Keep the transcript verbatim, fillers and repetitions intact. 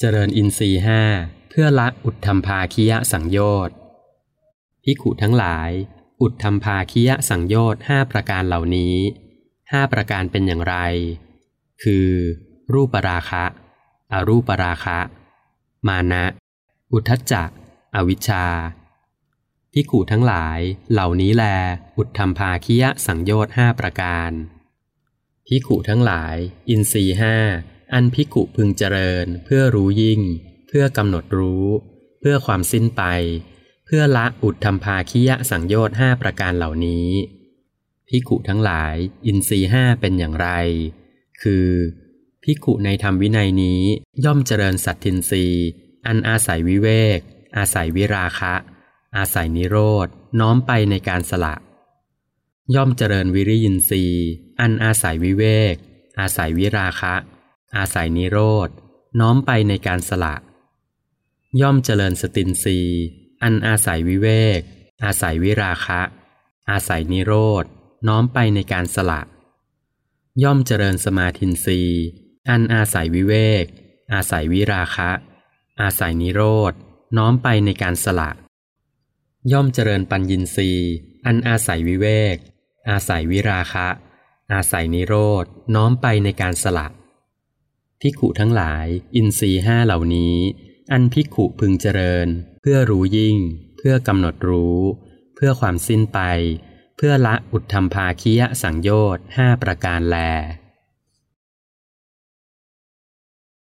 เจริญอินทรีย์ห้าเพื่อละอุทธัมภาคียสังโยชน์ภิกขุทั้งหลายอุทธัมภาคียสังโยชน์ห้าประการเหล่านี้ห้าประการเป็นอย่างไรคือรูปราคะอรูปราคะมานะอุทธัจจะอวิชชาภิกขุทั้งหลายเหล่านี้แลอุทธัมภาคียสังโยชน์ห้าประการภิกขุทั้งหลายอินทรีย์ห้าอันภิกขุพึงเจริญเพื่อรู้ยิ่งเพื่อกำหนดรู้เพื่อความสิ้นไปเพื่อละอุทธัมภาคียสังโยชน์ห้าประการเหล่านี้ภิกขุทั้งหลายอินทรีย์ห้าเป็นอย่างไรคือภิกขุในธรรมวินัยนี้ย่อมเจริญสัตทินทรีย์อันอาศัยวิเวกอาศัยวิราคะอาศัยนิโรธน้อมไปในการสละย่อมเจริญวิริยินทรีย์อันอาศัยวิเวกอาศัยวิราคะอาศัยนิโรธน้อมไปในการสละย่อมเจริญสตินทรีย์อันอาศัยวิเวกอาศัยวิราคะอาศัยนิโรธน้อมไปในการสละย่อมเจริญสมาธินทรีย์อันอาศัยวิเวกอาศัยวิราคะอาศัยนิโรธน้อมไปในการสละย่อมเจริญปัญญินทรีย์อันอาศัยวิเวกอาศัยวิราคะอาศัยนิโรธน้อมไปในการสละภิกขุทั้งหลายอินทรีย์ห้าเหล่านี้อันภิกขุพึงเจริญเพื่อรู้ยิ่งเพื่อกำหนดรู้เพื่อความสิ้นไปเพื่อละอุทธัมภาคียสังโยชน์ห้าประการแล